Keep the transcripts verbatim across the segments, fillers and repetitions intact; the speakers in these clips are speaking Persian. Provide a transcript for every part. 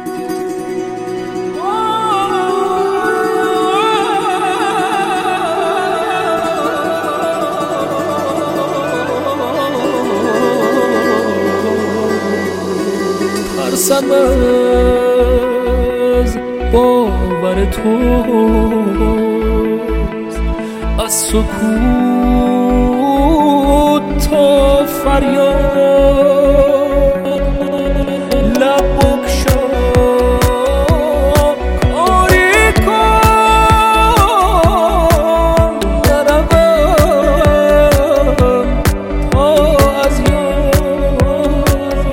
ترسم از باور تو، از سکوت تا فریاد لب بگشا کاری کن نروم تا از یاد.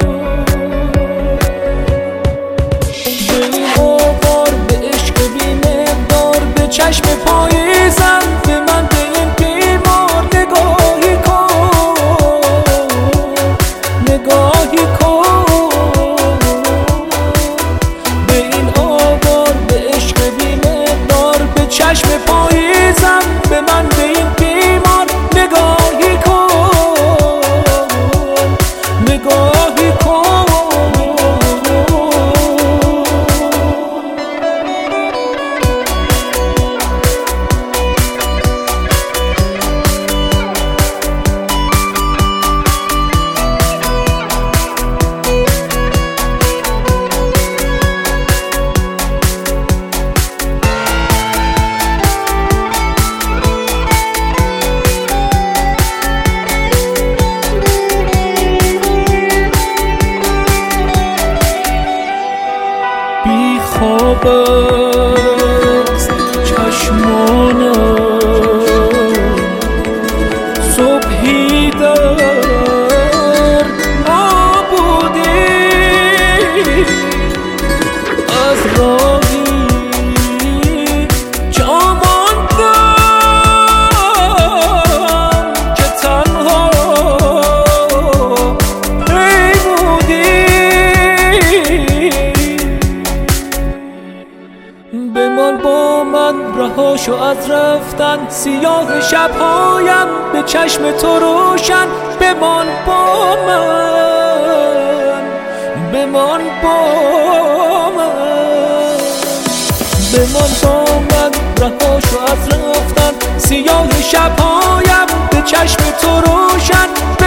به این آوار به عشق بی مقدار به چشم پاییزم به من به این بیمار نگاهی کن نگاهی کن. به این آوار به عشق بی مقدار به چشم پاییزم به من به این بیمار نگاهی کن نگاهی کن. بی خواب است چشمانم، صبحی در نابودی از راهی جا ماندم که تنها پیمودی. بمان با من رها شو از رفتن، سیاه شبهایم به چشم تو روشن. بمان با من بمان با من بمان با من رها شو از رفتن، سیاه شبهایم به چشم تو روشن.